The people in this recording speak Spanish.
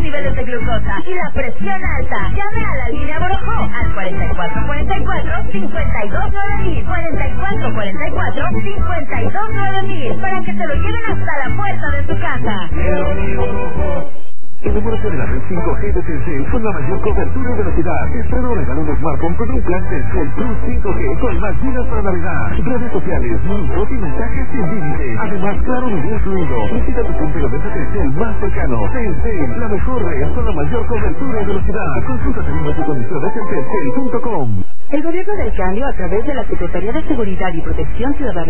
niveles de glucosa y la presión alta. Llame a la línea Borojó al 4444-529000, 4444-529000, para que te lo lleven hasta la puerta de tu casa. Enamórate de la red 5G de Telcel con la mayor cobertura y velocidad. Estreno regalo un smartphone con un plan Telcel Plus 5G con más gigas para navegar, redes sociales, minutos y mensajes sin límite. Además, claro, nivel incluido. Visita tu punto de venta Telcel más cercano. Telcel, la mejor red con la mayor cobertura y velocidad. Consulta términos y condiciones en telcel.com. El Gobierno del Cambio, a través de la Secretaría de Seguridad y Protección Ciudadana,